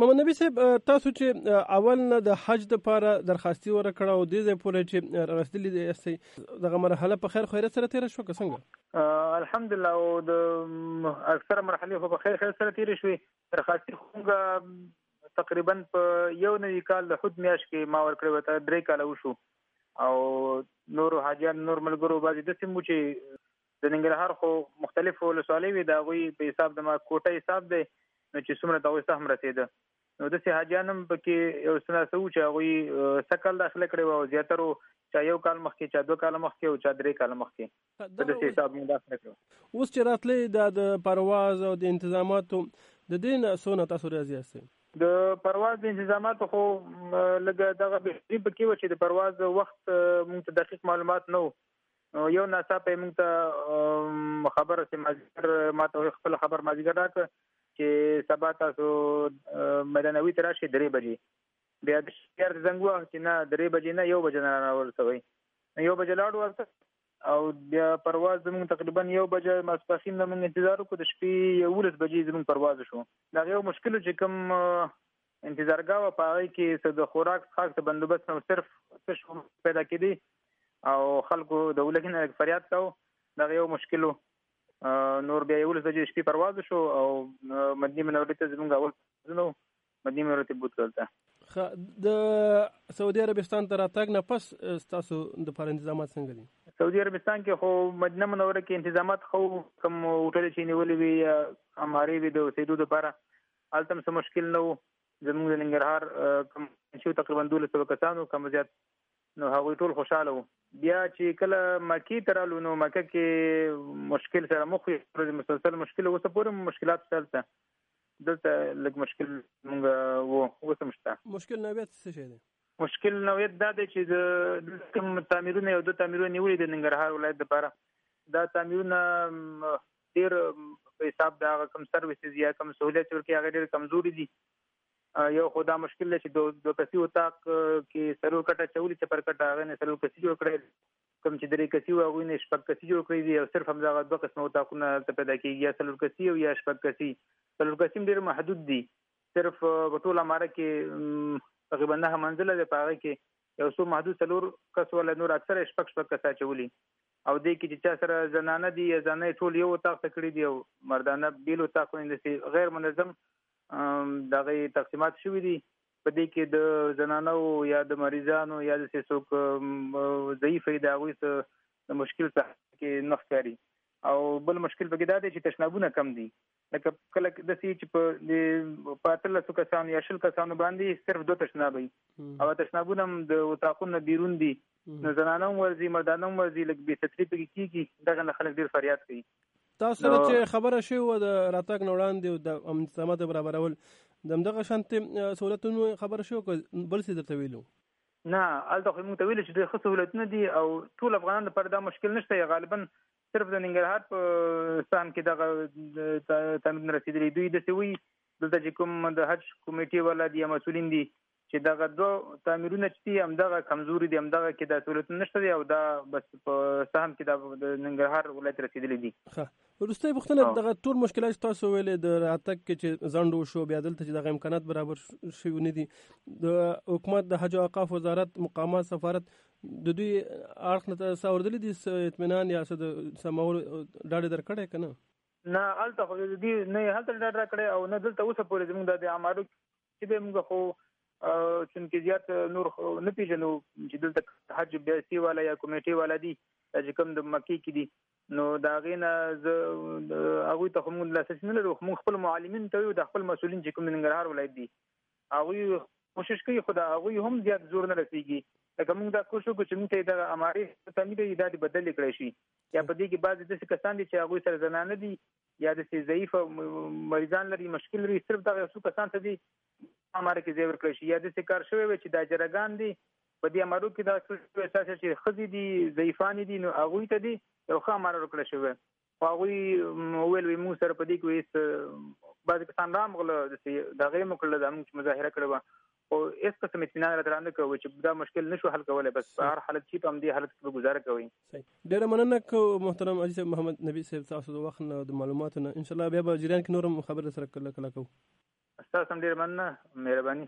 محمد نبی صاحب تاسو چې اول نه د حج لپاره درخواستي ورکړه او دې ځای پورې چې رسېدلي یاستئ دغه مرحله په خیر خیریت سره تېره شوه که څنګه؟ الحمدلله او د اکثره مرحلې خو په خیر خیریت سره تېرې شوې. درخواستي خو تقریبا په یو نوي کال د حد میاشت کې ما ورکړې وه، ته 3 کاله وشو. او نورو حاجیان نور ملګرو بعضې داسې مو چې د ننګرهار خو مختلفو ولسوالۍ وي، د هغوی په حساب د ما کوټه حساب دی نو چې څومره د هغوی سهم رسېده. نو داسې حاجیان هم پکې یو څه ناڅه وو چې هغوی سږ داخله کړې وه او زیاترو چا 1 کال مخکې، چا 2 کاله مخکې او چا 3 کاله مخکې په داسې حساب موږ داخله کړو. اوس چې راتلئ د پرواز او د انتظاماتو د دې نه څونه تاسو راضي یاستئ؟ د پرواز د انتظاماتو خو لږ دغه بهتري پکې وه چې د پرواز وخت موږ ته دقیق معلومات نه و. یو ناڅاپه یې موږ ته خبر چې ما ته خپل خبر مازدیګر راکړه چې سبا تاسو میدانوي ته راشئ 3 بجې. بیا د شهر زنګ ووهه چې نه 3 بجې نه 1 بجې نه راورسوئ. 1 بجې لاړو ورته او بیا پرواز زموږ تقریبا 1 بجې ماسپښین نه موږ انتظار وکړو. د شپې 11 بجې زموږ پرواز شو. دا یو مشکل چې کوم انتظارګاه وه په هغې کې څه د خوراک څښاک څه بندوبست نه صرف څه پیدا کېدی او خلکو د ولګي نه فریاد کاوه. دغه یو مشکل و. نور بیا 11 بجې شپې پرواز شو او مدینې منورې ته زموږ اول پروازونه و. مدینې منورې ته بوتلل ته د سعودي عربستان ته راتګ نه پس ستاسو دپاره انتظامات څنګه دي؟ سعودي عربستان کې خو مدینه منوره کې انتظامات خو کوم هوټل چې نیولې وي یا همارې وي د اوسېدو دپاره هلته هم څه مشکل نه و. زموږ د ننګرهار کوم چې تقریبا 1200 کسانو کم زیات نو هغوی ټول خوشحاله وو. بیا چې کله مکې ته رالو نو مکه کې مشکل سره مخ وي، مسلسل مشکل اوسه پورې مشکلات شته. دلته لږ مشکل مونږ وو اوس هم شته. مشکل نوعیت څه شی دی؟ مشکل نوعیت دا دی چې د کوم تعمیرونه یو 2 تعمیرونه نیولي د ننګرهار ولایت دپاره. دا تعمیرونه ډېر په حساب د هغه کوم سروسز یا کوم سهولیت چې ورکوي هغه ډېر کمزوري دي. یو خو دا مشکل دی چې 2 کسي اتاق کې 4 کټه چولي چپر کټه هغه نه 4 کسي جوړ کړی، کوم چې 3 کسي و هغوی نه 6 کسي جوړ کړی دي او صرف همدغه 2 قسمه اتاقونه هلته پیدا کېږي، یا 4 کسي او یا 6 کسي. 4 کسي هم ډېر محدود دي. صرف په ټول اماره کې تقریبا 9 منزله دی، په هغه کې یو څو محدود 4 کس ولا نور اکثره 6 کسه اچولي او دې کې چې چا سره زنانه دي یا زنانه ټول یو اتاق ته کړي دي او مردانه بیل اتاقونه داسې غیر منظم دغه تقسیمات شوي دي. په دې کې د زنانو یا د مریضانو یا د څوک ضعیف وي د هغوی څه د مشکل څخه کې نه ښکاري. او بل مشکل پکې دا دی چې تشنابونه کم دي. لکه کله داسې چې په 18 کسانو یا 20 کسانو باندې صرف 2 تشناب وي او تشنابونه هم د اتاقونو بیرون دي. نو زنانه هم ورځي مردانه هم ورځي، لږ بې ستري پکې کېږي. دغه نه خلک ډېر فریاد کوي. تاسو سره چې خبره شوې وه د راتګ نه وړاندې د انتظاماتو برابرول د همدغه شانتې سهولتونو خبره شوې که بل څه درته ویلو؟ نه، هلته خو موږ ته ویلي چې ډېر ښه سهولتونه دي او ټول افغانانو لپاره دا مشکل نشته. غالبا صرف د ننګرهار په سهم کې دغه تامینونه رسېدلي. دوی داسې وایي دلته چې کوم د حج کمیټې والا دي یا مسؤلین دي چې دغه 2 تعمیرونه چې دي همدغه کمزوري دي، همدغه کې دا سهولتونه نشته دي او دا بس په سهم کې د ننګرهار ولایت رسېدلي دي. وروستۍ پوښتنه، دغه ټول مشکلات چې تاسو ویلې د راتګ کې چې ځنډ وشو، بیا دلته چې دغه امکانات برابر شوي نه دي، د حکومت د حج او اوقاف وزارت مقامات سفارت د دوی اړخ نه څه اورېدلي دي اطمینان یا څه د سمولو ډاډ یې درکړی که نه؟ نه، هلته خو دوی نه یې هلته ډاډ راکړی او نه دلته اوسه پورې زموږ د اعمالو چې دی موږ خو چونکې زیات نور نه پېژنو چې دلته حج بیاسي والا یا کمیټې والا دي چې کوم د مکې کې دي. نو د هغې نه زه هغوی ته خو موږ لاسرسي نه لرو. موږ خپل معلمین ته ویو د خپل مسؤلین چې کوم د ننګرهار ولایت دي هغوی کوشش کوي، خو د هغوی هم زیات زور نه رسېږي. لکه موږ دا کوشش وکړو چې موږ ته دغه امارې تعمیر یې دا دې بدلې کړی شي، یا په دې کې بعضې داسې کسان دي چې هغوی سره زنانه دي یا داسې ضعیفه مریضان لري، مشکل لري، صرف دغه یو څو کسان ته دي اماره کې ځای ورکړی شي. یا داسې کار شوی وي چې دا جرګان دي په دې امارو کې دا احساس چې ښځې دي ضعیفانې دي نو هغوی ته دي یو ښه اماره ورکړی شوی. خو هغوی وویل وي موږ سره په دې کې هېڅ بعضې کسان رامغله داسې د هغې مو کړله دا موږ چې مظاهره کړې وه، خو هېڅ قسم اطمینان راته رانه کوو چې دا مشکل نشو حل کولی. بس په هر حالت چې په همدې حالت کې به ګزاره کوئ. ډېره مننه محترم حاجي صاحب محمد نبي صاحب، تاسو د وخت نه د معلوماتو نه. انشاءالله بیا به جریان کې نور هم خبرې سره کله کوو. تاسو هم ډیر مننه، مهرباني.